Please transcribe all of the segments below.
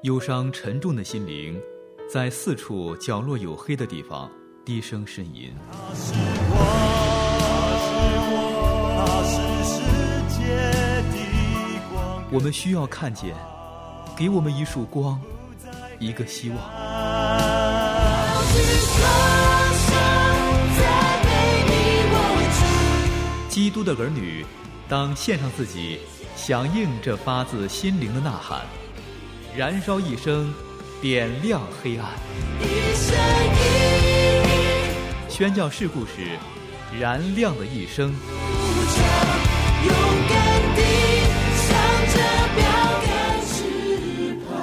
忧伤沉重的心灵在四处角落有黑的地方低声呻吟。 他是世界的光， 我们需要看见，给我们一束光，一个希望。基督的儿女当献上自己，响应这发自心灵的呐喊，燃烧一生，点亮黑暗。宣教士故事，燃亮的一生。 勇敢地向着标杆直跑。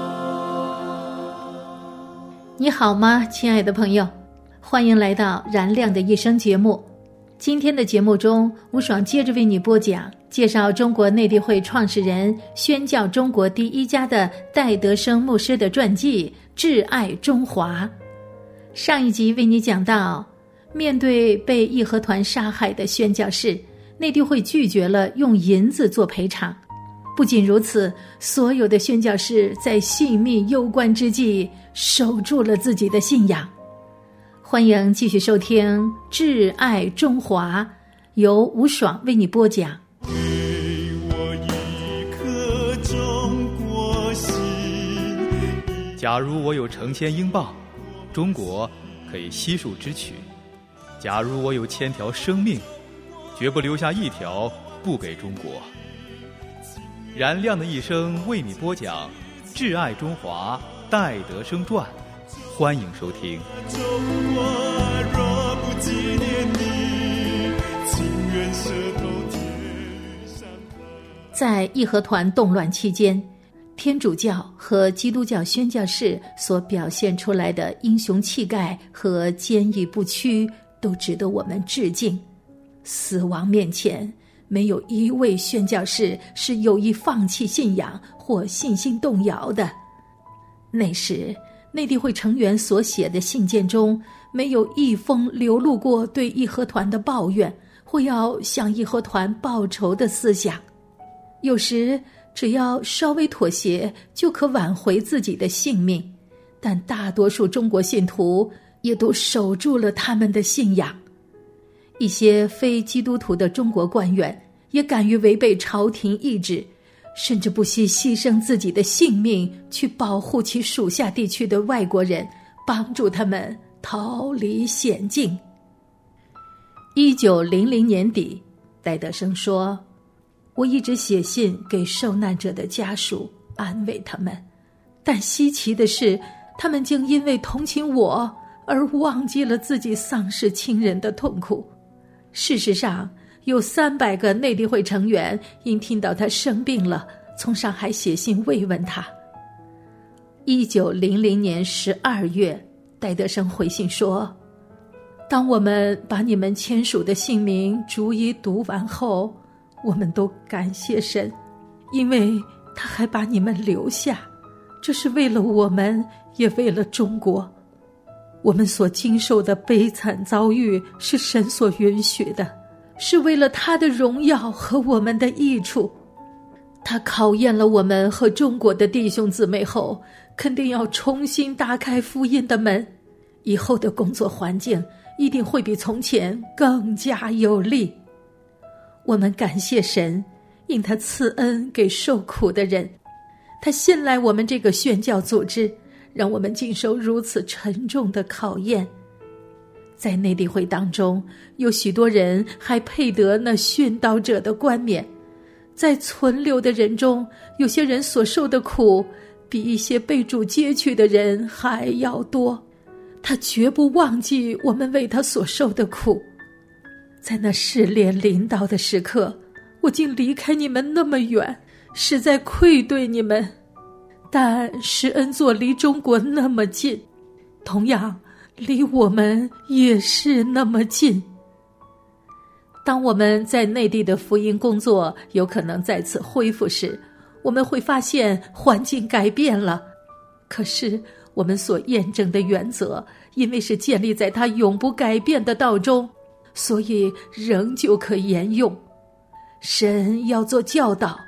你好吗，亲爱的朋友？欢迎来到燃亮的一生节目。今天的节目中，吴爽接着为你播讲介绍中国内地会创始人、宣教中国第一家的戴德生牧师的传记《挚爱中华》。上一集为你讲到，面对被义和团杀害的宣教士，内地会拒绝了用银子做赔偿。不仅如此，所有的宣教士在性命攸关之际守住了自己的信仰。欢迎继续收听《挚爱中华》，由吴爽为你播讲。 给我一颗中国心。 假如我有成千英镑，中国可以悉数支取；假如我有1000条生命，绝不留下一条不给中国。燃亮的一生为你播讲《挚爱中华》戴德生传，欢迎收听。 中国若不纪念你，情愿舌头贴上河。 在义和团动乱期间，天主教和基督教宣教士所表现出来的英雄气概和坚毅不屈，都值得我们致敬。死亡面前，没有一位宣教士是有意放弃信仰或信心动摇的。那时内地会成员所写的信件中，没有一封流露过对义和团的抱怨或要向义和团报仇的思想。有时只要稍微妥协就可挽回自己的性命，但大多数中国信徒也都守住了他们的信仰。一些非基督徒的中国官员也敢于违背朝廷意志，甚至不惜牺牲自己的性命去保护其属下地区的外国人，帮助他们逃离险境。1900年底，戴德生说，我一直写信给受难者的家属，安慰他们，但稀奇的是，他们竟因为同情我而忘记了自己丧失亲人的痛苦。事实上，有300个内地会成员因听到他生病了，从上海写信慰问他。1900年12月，戴德生回信说，当我们把你们签署的姓名逐一读完后，我们都感谢神，因为他还把你们留下，这是为了我们，也为了中国。我们所经受的悲惨遭遇是神所允许的，是为了他的荣耀和我们的益处。他考验了我们和中国的弟兄姊妹后，肯定要重新打开福音的门，以后的工作环境一定会比从前更加有利。我们感谢神，因他赐恩给受苦的人，他信赖我们这个宣教组织，让我们经受如此沉重的考验。在内地会当中，有许多人还配得那殉道者的冠冕，在存留的人中，有些人所受的苦比一些被主接去的人还要多。他绝不忘记我们为他所受的苦。在那试炼临到的时刻，我竟离开你们那么远，实在愧对你们。但施恩座离中国那么近，同样离我们也是那么近。当我们在内地的福音工作有可能再次恢复时，我们会发现环境改变了。可是我们所验证的原则，因为是建立在它永不改变的道中，所以仍旧可沿用。神要做教导，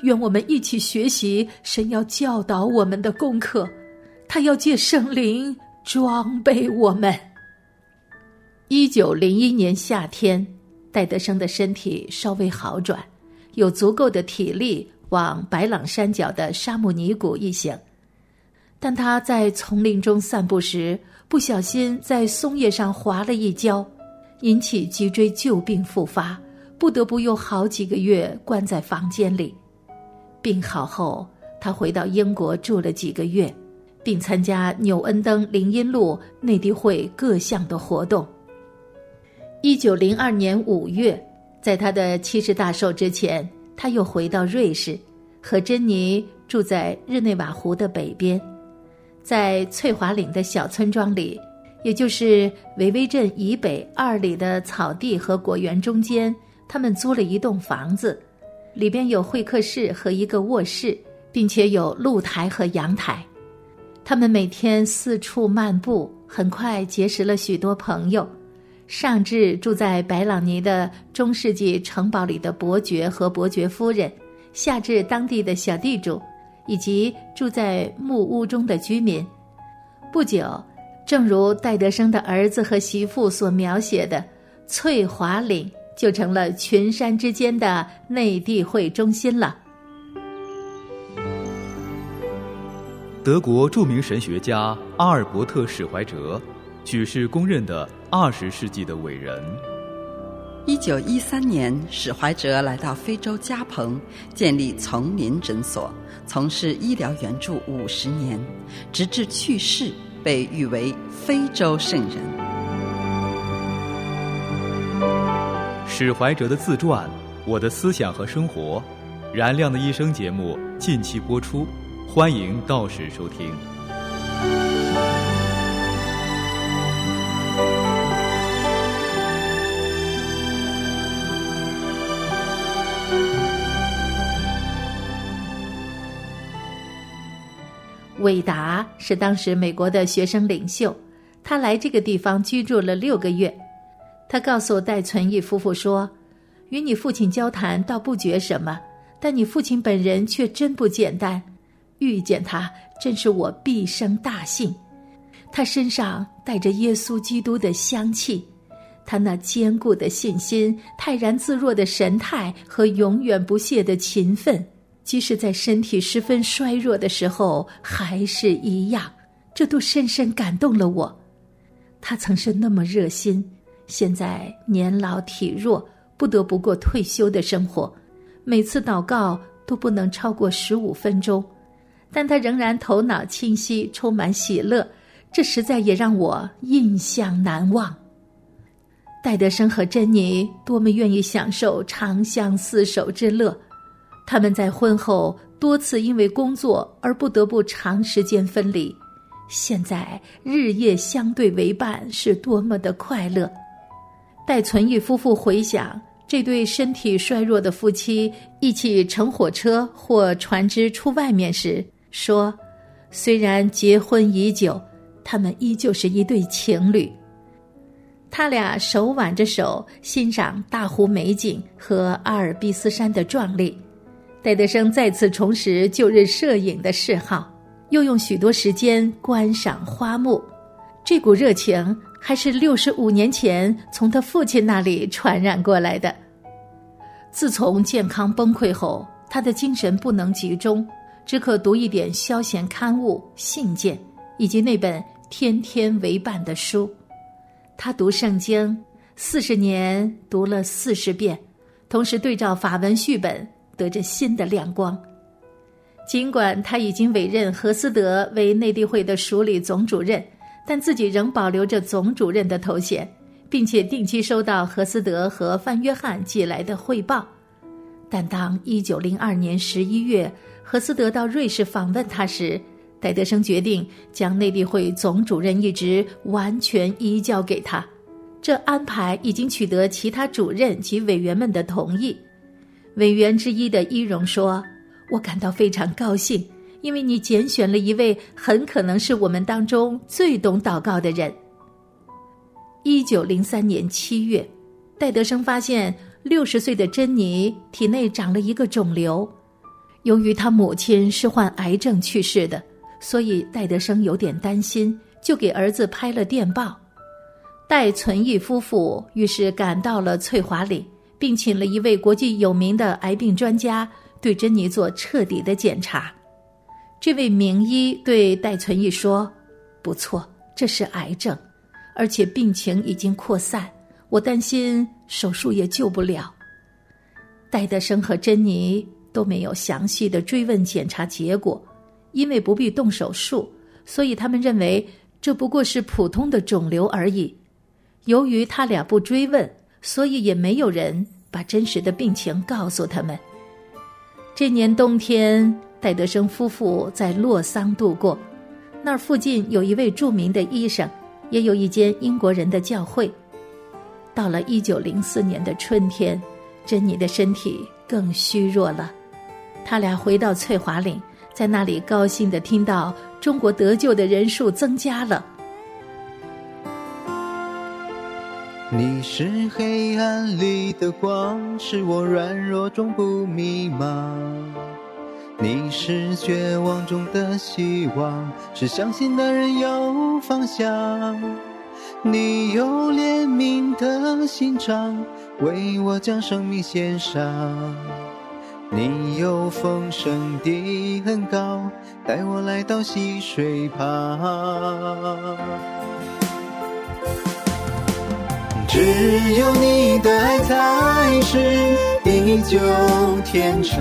愿我们一起学习神要教导我们的功课，他要借圣灵装备我们。1901年夏天，戴德生的身体稍微好转，有足够的体力往白朗山脚的沙姆尼谷一行。但他在丛林中散步时，不小心在松叶上滑了一跤，引起脊椎旧病复发，不得不又好几个月关在房间里。病好后，他回到英国住了几个月，并参加纽恩登灵音路内地会各项的活动。1902年5月，在他的70大寿之前，他又回到瑞士，和珍妮住在日内瓦湖的北边，在翠华岭的小村庄里，也就是维威镇以北2里的草地和果园中间，他们租了一栋房子，里边有会客室和一个卧室，并且有露台和阳台。他们每天四处漫步，很快结识了许多朋友，上至住在白朗尼的中世纪城堡里的伯爵和伯爵夫人，下至当地的小地主，以及住在木屋中的居民。不久，正如戴德生的儿子和媳妇所描写的，翠华岭就成了群山之间的内地会中心了。 德国著名神学家阿尔伯特·史怀哲，举世公认的20世纪的伟人。 1913年，史怀哲来到非洲加蓬，建立丛林诊所，从事医疗援助50年，直至去世，被誉为非洲圣人。 史怀哲的自传《我的思想和生活》，燃亮的一生节目近期播出，欢迎到时收听。 韦达是当时美国的学生领袖，他来这个地方居住了6个月。他告诉戴存义夫妇说，与你父亲交谈倒不觉什么，但你父亲本人却真不简单，遇见他真是我毕生大幸。他身上带着耶稣基督的香气，他那坚固的信心、泰然自若的神态和永远不懈的勤奋，即使在身体十分衰弱的时候还是一样，这都深深感动了我。他曾是那么热心，现在年老体弱，不得不过退休的生活，每次祷告都不能超过15分钟，但他仍然头脑清晰，充满喜乐，这实在也让我印象难忘。戴德生和珍妮多么愿意享受长相厮守之乐，他们在婚后多次因为工作而不得不长时间分离，现在日夜相对为伴，是多么的快乐。戴存义夫妇回想这对身体衰弱的夫妻一起乘火车或船只出外面时说，虽然结婚已久，他们依旧是一对情侣。他俩手挽着手欣赏大湖美景和阿尔卑斯山的壮丽。戴德生再次重拾旧日摄影的嗜好，又用许多时间观赏花木。这股热情还是65年前从他父亲那里传染过来的。自从健康崩溃后，他的精神不能集中，只可读一点消闲刊物、信件，以及那本天天为伴的书。他读圣经，40年读了40遍，同时对照法文续本，得着新的亮光。尽管他已经委任何斯德为内地会的署理总主任，但自己仍保留着总主任的头衔，并且定期收到何斯德和范约翰寄来的汇报。但当1902年11月何斯德到瑞士访问他时，戴德生决定将内地会总主任一职完全移交给他。这安排已经取得其他主任及委员们的同意。委员之一的伊荣说，我感到非常高兴，因为你拣选了一位很可能是我们当中最懂祷告的人。1903年7月，戴德生发现60岁的珍妮体内长了一个肿瘤。 由于他母亲是患癌症去世的，所以戴德生有点担心，就给儿子拍了电报。戴存义夫妇于是赶到了翠华岭，并请了一位国际有名的癌病专家对珍妮做彻底的检查。这位名医对戴存义说：不错，这是癌症，而且病情已经扩散，我担心手术也救不了。戴德生和珍妮都没有详细的追问检查结果，因为不必动手术，所以他们认为这不过是普通的肿瘤而已。由于他俩不追问，所以也没有人把真实的病情告诉他们。这年冬天，戴德生夫妇在洛桑度过，那儿附近有一位著名的医生，也有一间英国人的教会。到了1904年的春天，珍妮的身体更虚弱了。他俩回到翠华岭，在那里高兴地听到中国得救的人数增加了。 你是黑暗里的光，是我软弱中不迷茫。你是绝望中的希望，是相信的人有方向。你有怜悯的心肠，为我将生命献上。你有丰盛的恩膏，带我来到溪水旁。只有你的爱才是地久天长，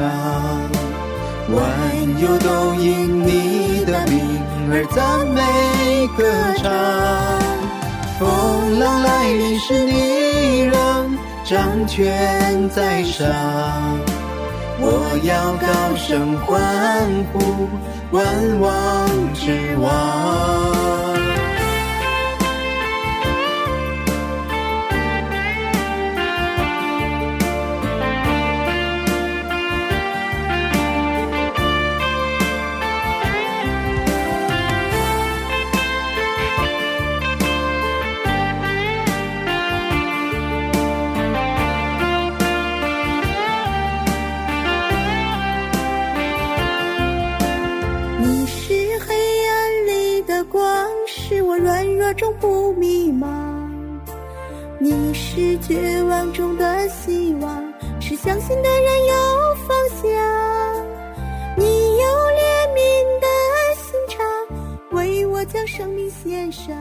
万有都因你的名而赞美歌唱。风浪来临时，你仍掌权在上，我要高声欢呼，万王之王。 中不迷茫，你是绝望中的希望，是相信的人有方向。你有怜悯的心肠，为我将生命献上。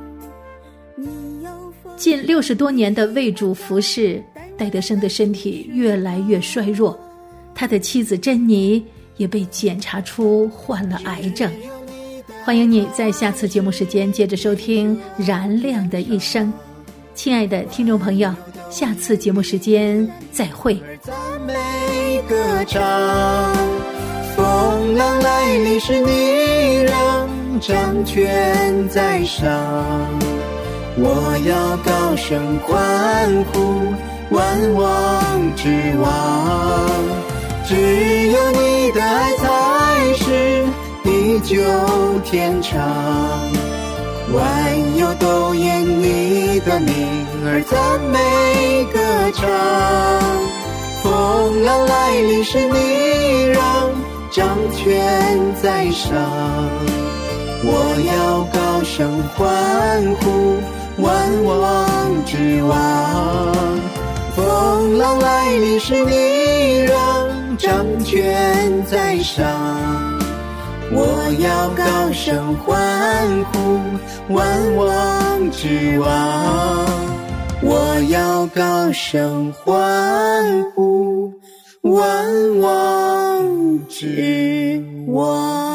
近60多年的为主服侍，戴德生的身体越来越衰弱，他的妻子珍妮也被检查出患了癌症。欢迎你在下次节目时间接着收听《燃亮的一生》。亲爱的听众朋友，下次节目时间再会。 赞美歌唱，风浪来临时，你仍掌权在上，我要高声欢呼，万王之王。只有你的爱才是地久天长，万有都因你的名而赞美歌唱。风浪来临时，你仍掌权在上，我要高声欢呼，万王之王。风浪来临时，你仍掌权在上，我要高声欢呼，万王之王。我要高声欢呼，万王之王。